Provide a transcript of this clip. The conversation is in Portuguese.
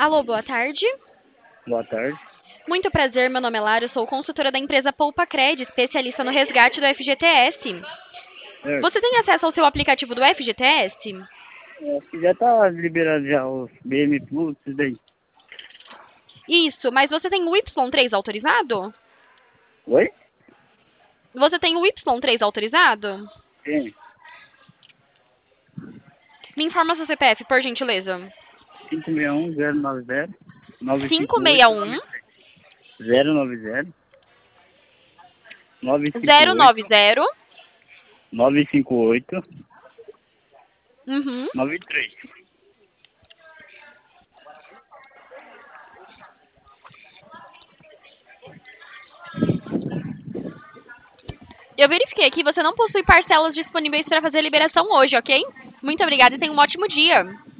Alô, boa tarde. Boa tarde. Muito prazer, meu nome é Lara, eu sou consultora da empresa Poupa-Cred, especialista no resgate do FGTS. Certo. Você tem acesso ao seu aplicativo do FGTS? Eu acho que já tá liberado já os BM Plus, isso daí. Isso, mas você tem o Y3 autorizado? Oi? Você tem o Y3 autorizado? Tem. Me informa seu CPF, por gentileza. 561-090 958 561 090 958 090. 958 Uhum. 93. Eu verifiquei aqui, você não possui parcelas disponíveis para fazer a liberação hoje, ok? Muito obrigada e tenha um ótimo dia.